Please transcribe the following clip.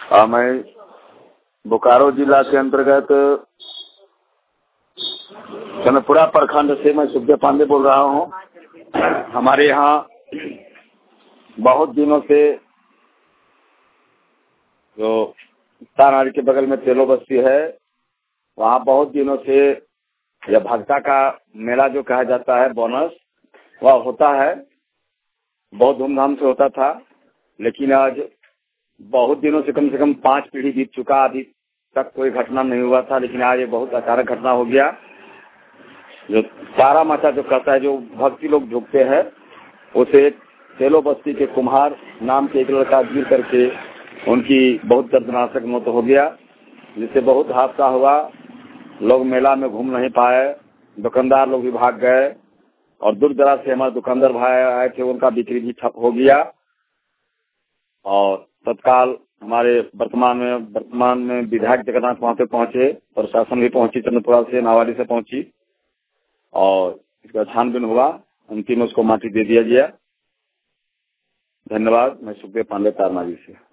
मैं बोकारो जिला के अंतर्गत चंद्रपुरा प्रखंड से मैं सुखदेव पांडे बोल रहा हूँ। हमारे यहाँ बहुत दिनों से जो तानारी के बगल में तेलो बस्ती है, वहाँ बहुत दिनों से यह भक्ता का मेला जो कहा जाता है बोनस, वह होता है। बहुत धूमधाम से होता था, लेकिन आज बहुत दिनों से कम 5 पीढ़ी बीत चुका, अभी तक कोई घटना नहीं हुआ था। लेकिन आज ये बहुत अचानक घटना हो गया। जो तारा माता जो कहता है, जो भक्ति लोग झुकते हैं, उसे तेलो बस्ती के कुम्हार नाम के एक लड़का गिर करके उनकी बहुत दर्दनाक मौत हो गया, जिससे बहुत हादसा हुआ। लोग मेला में घूम नहीं पाए, दुकानदार लोग भी भाग गए और दूर दराज से हमारे दुकानदार भाई आए थे, उनका बिक्री भी ठप हो गया। और तत्काल हमारे वर्तमान में विधायक जगन्नाथ वहाँ पे पहुंचे, प्रशासन भी पहुंची, चंद्रपुरा से नावाली से पहुंची और इसका छानबीन हुआ। अंतिम उसको माटी दे दिया गया। धन्यवाद। मैं सुखदेव पांडे तारनावी से।